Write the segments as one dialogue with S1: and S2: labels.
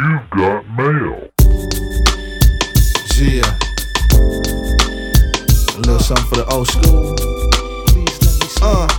S1: You've got mail.
S2: Yeah. A little something for the old school.
S3: Please let me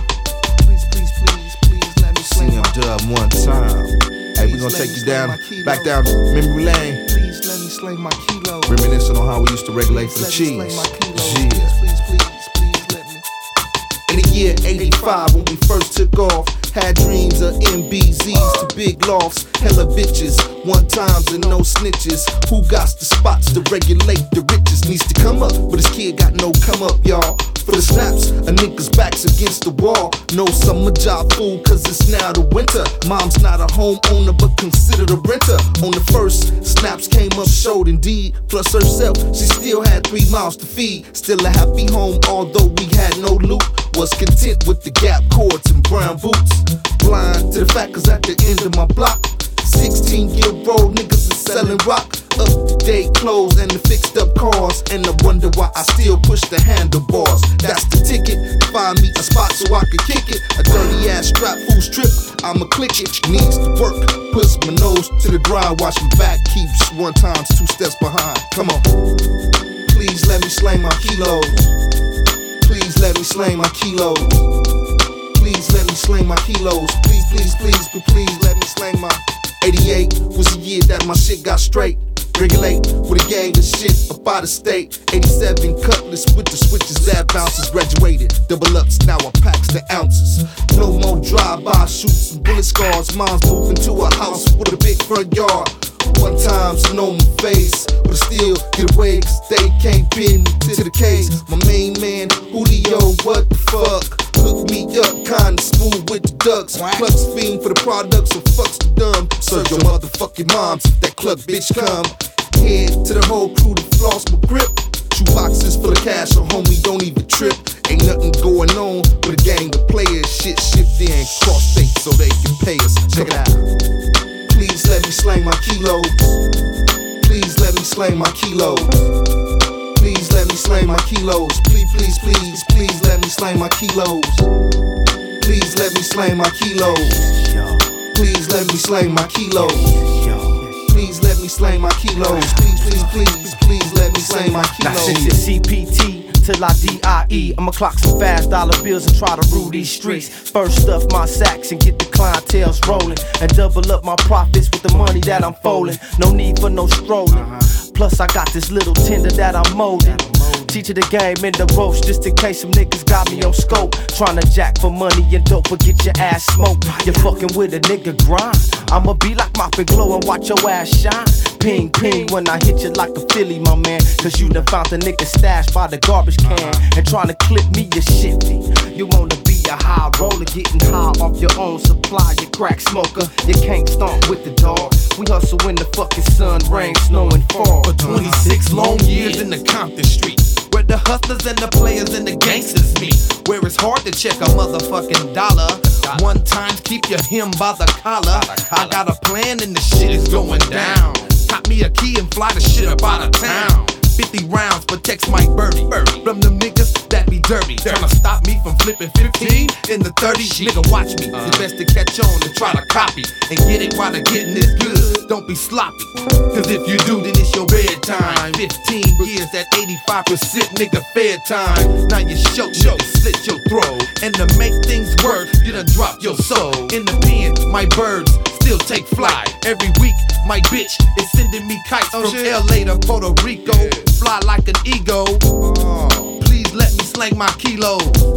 S3: please let me
S2: Sing him dub one time. Hey, we gonna take you back down memory lane.
S3: Please let me slay my kilo.
S2: Reminiscing on how we used to regulate for the cheese. Yeah.
S3: Please let me.
S2: In the year 85 when we first took off, had dreams of MBZs to big lofts, hella bitches, one times and no snitches. Who got the spots to regulate the riches? Needs to come up, but this kid got no come up, y'all. For the snaps, a nigga's back's against the wall. No summer job fool, cause it's now the winter. Mom's not a homeowner, but considered a renter. On the first, snaps came up short indeed. Plus herself, she still had 3 mouths to feed. Still a happy home, although we had no loot. Was content with the Gap cords and brown boots. Blind to the fact, cause at the end of my block, 16-year-old niggas is selling rock. Up-to-date clothes and the fixed up cars. And I wonder why I still push the handlebars. That's the ticket, find me a spot so I can kick it. A dirty ass strap fool's trip, I'ma click it. Needs to work, puts my nose to the grind. Watch my back, keeps 1 times 2 steps behind. Come on. Please let me slay my kilos. Please let me slay my kilos. Please let me slay my kilos. Please let me slay my. 88 was the year that my shit got straight. Regulate with a gang of shit up out of state. 87 cutlass with the switches that bounces. Graduated, double ups, now I packs the ounces. No more drive-by shoots and bullet scars. Mom's moving to a house with a big front yard. 1 time, so no my face, but I still get away cause they can't pin me to the case. My main man, Julio, what the fuck? Hook me up, kinda smooth with the ducks. Clucks fiend for the products, so fucks the dumb. Serve your motherfucking moms if that cluck bitch come. Head to the whole crew to floss my grip. Shoe boxes full of cash, so homie don't even trip. Ain't nothing going on with a gang of players. Shit shifty and cross state so they can pay us. Check it out. Please let me slay my kilos. Please let me slay my kilos. Please let me slay my kilos. Please let me slay my kilos. Please let me slay my kilos. Please let me slay my kilos. Please let me slay my kilos. Please let me slay my kilos.
S3: Now since it's CPT till I DIE, I'ma clock some fast dollar bills and try to rule these streets. First stuff my sacks and get the clientels rolling, and double up my profits with the money that I'm folding. No need for no strolling. Plus I got this little tender that I'm molding. Teaching the game in the ropes just in case some niggas got me on scope. Trying to jack for money and dope or get your ass smoked. You're fucking with a nigga grind. I'ma be like Mop and Glow and watch your ass shine. Ping, ping when I hit you like a Philly, my man. Cause you done found the nigga stashed by the garbage can. And trying to clip me, you're shifty. You wanna be a high roller, getting high off your own supply. You crack smoker, you can't stomp with the dog. We hustle when the fucking sun, rain, snow, and fall.
S4: For 26 long years in the Compton street, where the hustlers and the players and the gangsters meet, where it's hard to check a motherfucking dollar. 1 time keep your hem by the collar. I got a plan and the shit is going down. Cop me a key and fly the shit up out of town. 50 rounds protects Mike Birdie from them niggas that be dirty. Tryna stop me from flipping 15 in the 30s. Nigga, watch me. It's best to catch on and try to copy and get it while the getting is good. Don't be sloppy, cause if you do, then it's your bedtime. 15 years at 85%, nigga, fair time. Now you show, slit your throat. And to make things work, you done dropped your soul. In the pen, my birds still take flight. Every week, my bitch is sending me kites from LA to Puerto Rico. Fly like an ego. Please let me slang my kilos.